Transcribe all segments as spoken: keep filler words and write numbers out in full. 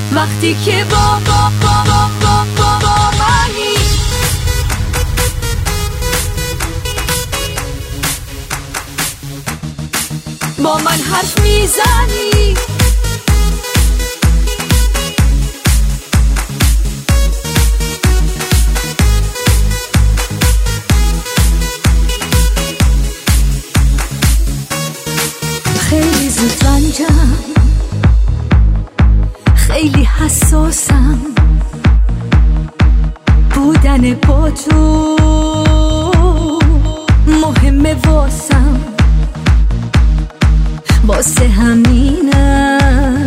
وقتی که با با با با با با, با منی. با من حرف میزنی، خیلی زود رنجم، خیلی حساسم، بودن با تو مهمه واسم، واسه همینم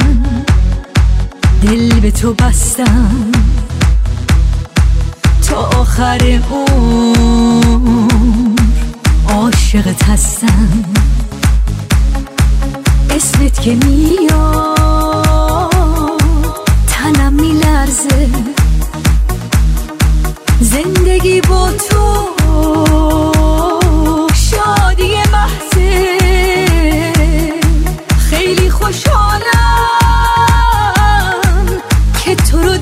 دل به تو بستم، تا آخر عمر عاشقت هستم. اسمت که میاد تنم میلرزه، زندگی با تو شادی محضه. خیلی خوشحالم که تو رو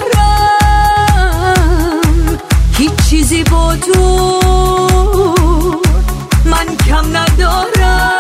دارم، هیچ چیزی با تو من کم ندارم.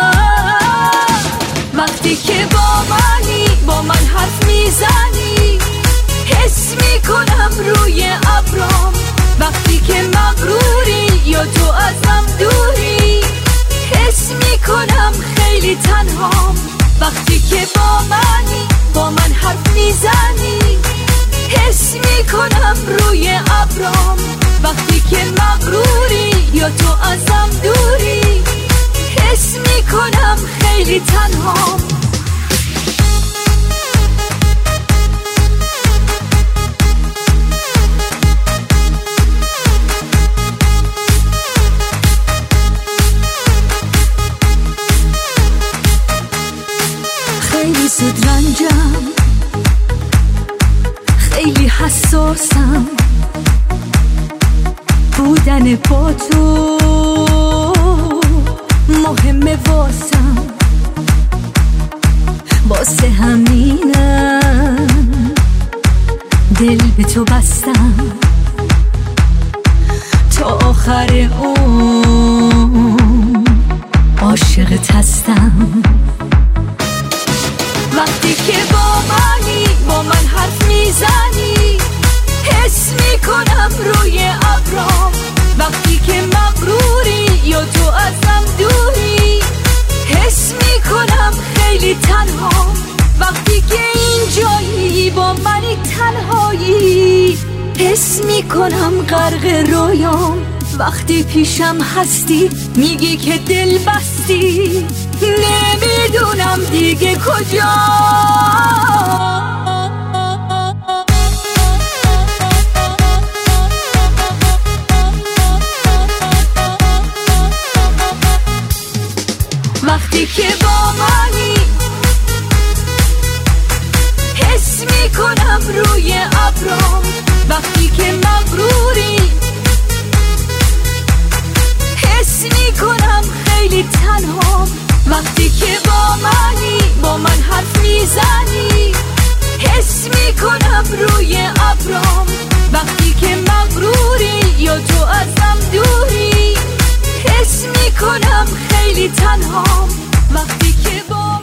وقتی که با منی، با من حرف میزنی، حس میکنم روی ابرام. وقتی که مغروری یا تو ازم دوری، حس میکنم خیلی تنهام. وقتی که با منی، با من حرف میزنی، حس میکنم روی ابرام. وقتی که مغروری یا تو ازم دوری، حس میکنم خیلی تنهام. خیلی زود رنجم، خیلی حساسم، بودن با تو مهمه واسم، واسه همینم دل به تو بستم، تا آخر عمر عاشقت هستم. وقتی که با منی، با من حرف میزنی، حس میکنم روی ابرام. وقتی که مغروری یا تو ازم دوری، حس میکنم خیلی تنهام. وقتی که اینجایی با منی تنهایی، حس میکنم غرق رویام. وقتی پیشم هستی میگی که دل بستی، نمیدونم دیگه کجا. وقتی که با منی، حس میکنم روی ابرام. وقتی که مغروری، حس میکنم خیلی تنهام. وقتی که با منی، با من حرف میزنی، حس میکنم روی ابرام. وقتی که مغروری یا تو ازم دوری، حس میکنم خیلی تنهام. وقتی که با